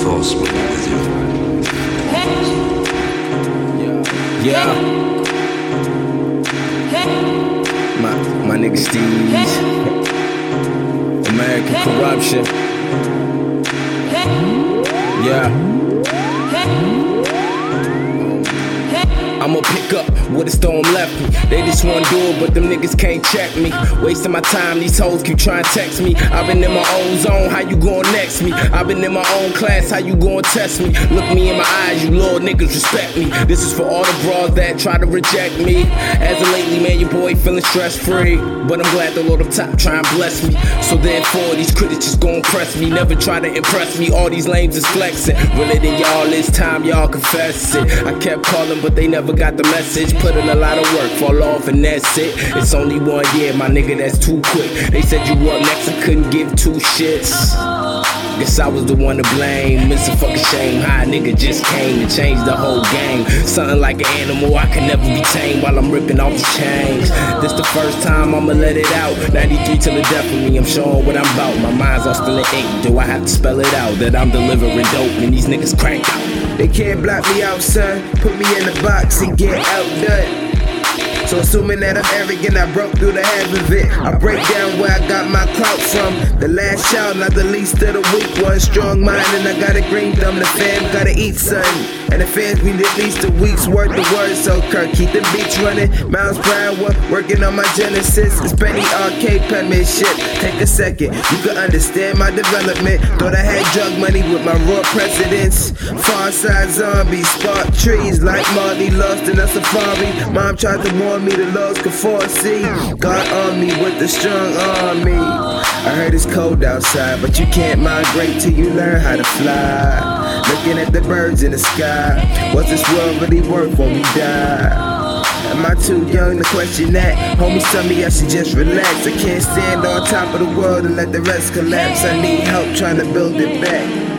gospel with you. Yeah. My nigga Steve's American Corruption. Yeah. I'ma pick up where the storm left me. They just wanna do it, but them niggas can't check me. Wasting my time, these hoes keep trying to text me. I've been in my own zone, how you gon' next me? I've been in my own class, how you gon' test me? Look me in my eyes, you little niggas respect me. This is for all the bras that try to reject me. As of lately, man, your boy feeling stress-free. But I'm glad the Lord up top try and bless me. So therefore, these critics just gon' press me. Never try to impress me, all these lames is flexing. Realer than y'all, it's time y'all confess it. I kept calling, but they never got the message. Put in a lot of work, fall off and that's it. It's only 1 year, my nigga, that's too quick. They said you up next, I couldn't give two shits. Guess I was the one to blame. It's a fucking shame how a nigga just came to change the whole game. Something like an animal, I can never be tamed while I'm ripping off the chains. This the first time I'ma let it out. 93 till the death of me, I'm showing what I'm about. My mind's all still in ink, do I have to spell it out? That I'm delivering dope and these niggas crank out. They can't block me out, son. Put me in the box and get outdone. So assuming that I'm arrogant, I broke through the half of it. I break down where I got my clout from. The last child, not the least of the weak one. Strong mind and I got a green thumb. The fam gotta eat something. And the fans need at least a week's worth of words. So Kirk, keep the beats running. Miles per hour, working on my genesis. It's Benny Arcade penmanship. Take a second, you can understand my development. Thought I had drug money with my raw presidents. Far side zombies, spark trees like Marley lost in a safari. Mom tried to warn me the laws could foresee. God on me with a strong army. I heard it's cold outside, but you can't migrate till you learn how to fly. Looking at the birds in the sky, what's this world really worth when we die? Am I too young to question that? Homies tell me I should just relax. I can't stand on top of the world and let the rest collapse. I need help trying to build it back.